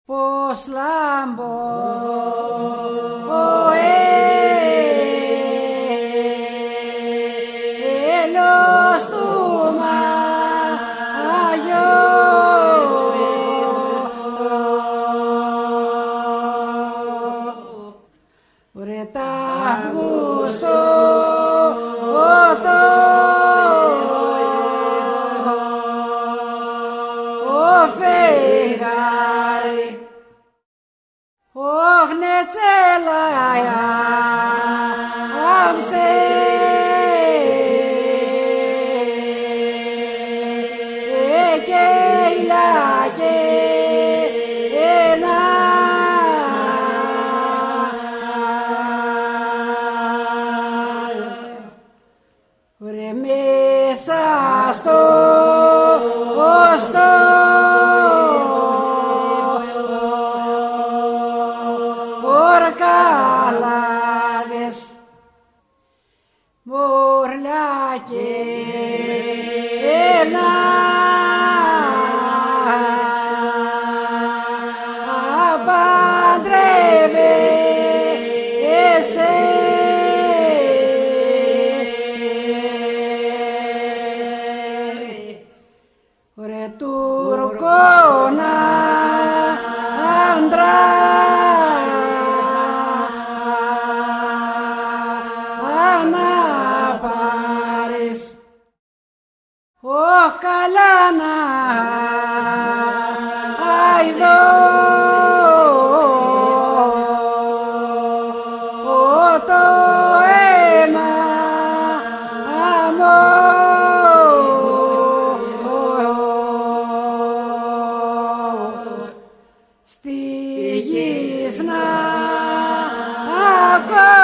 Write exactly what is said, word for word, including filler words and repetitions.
Πως λάμπω ο έλος του Μαγιό ρε τα Αυγούστο ο φεγγάρι όχ ναι τσέλαια άμψε και ηλάκε ένα ρε μέσα στο οστό ορκαλάδες μορλάκε ένα απαντρεύε εσέ ρε Τουρκώνα άντρα όχ καλά να αηδώ το αίμα μου στη γης να ακώ